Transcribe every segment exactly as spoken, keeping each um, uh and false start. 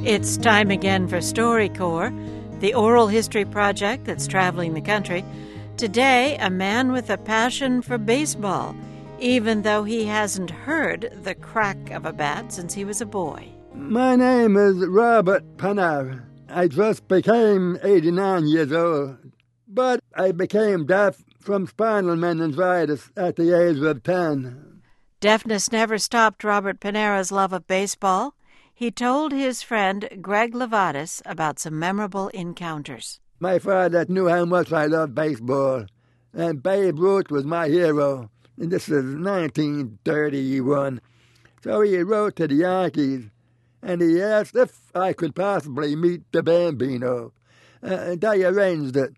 It's time again for StoryCorps, the oral history project that's traveling the country. Today, a man with a passion for baseball, even though he hasn't heard the crack of a bat since he was a boy. My name is Robert Panara. I just became eighty-nine years old, but I became deaf from spinal meningitis at the age of ten. Deafness never stopped Robert Panara's love of baseball. He told his friend Greg Levatis about some memorable encounters. My father knew how much I loved baseball, and Babe Ruth was my hero. And this is nineteen thirty-one. So he wrote to the Yankees, and he asked if I could possibly meet the Bambino, uh, and they arranged it.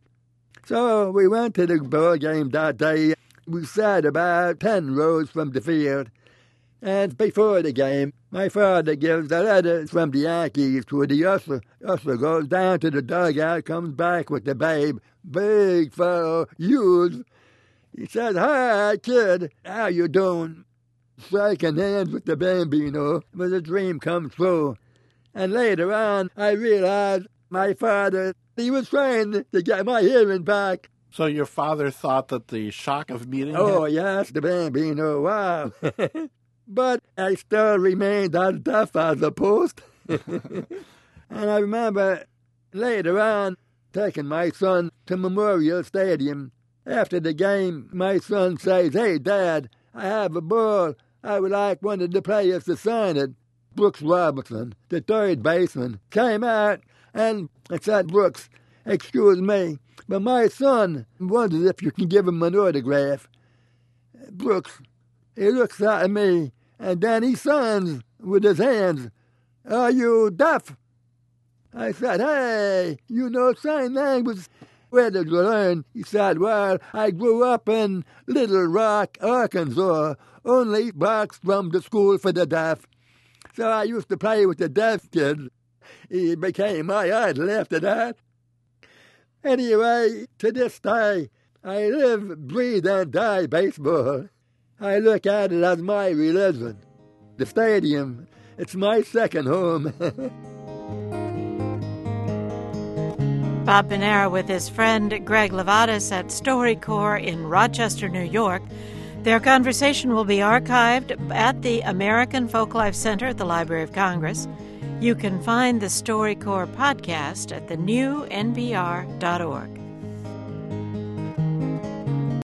So we went to the ball game that day. We sat about ten rows from the field. And before the game, my father gives a letter from the Yankees to the usher. Usher goes down to the dugout, comes back with the Babe. Big fellow, huge. He says, "Hi, kid, how you doing?" Shaking hands with the Bambino was a dream come true. And later on, I realized my father, he was trying to get my hearing back. So your father thought that the shock of meeting him? Oh, yes, the Bambino, wow. But I still remained as deaf as a post. And I remember later on taking my son to Memorial Stadium. After the game, my son says, "Hey, Dad, I have a ball. I would like one of the players to sign it." Brooks Robinson, the third baseman, came out and said, "Brooks, excuse me, but my son wonders if you can give him an autograph." Brooks, he looks at me, and then he signs with his hands, "Are you deaf?" I said, "Hey, you know sign language. Where did you learn?" He said, "Well, I grew up in Little Rock, Arkansas, only blocks from the school for the deaf. So I used to play with the deaf kids." He became my idol after that. Anyway, to this day, I live, breathe, and die baseball. I look at it as my religion. The stadium, it's my second home. Bob Panara with his friend Greg Levatis at StoryCorps in Rochester, New York. Their conversation will be archived at the American Folklife Center at the Library of Congress. You can find the StoryCorps podcast at the new N P R dot org.